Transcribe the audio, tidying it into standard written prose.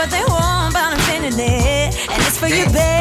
what they want, but I'm feeling it. And it's for you, babe.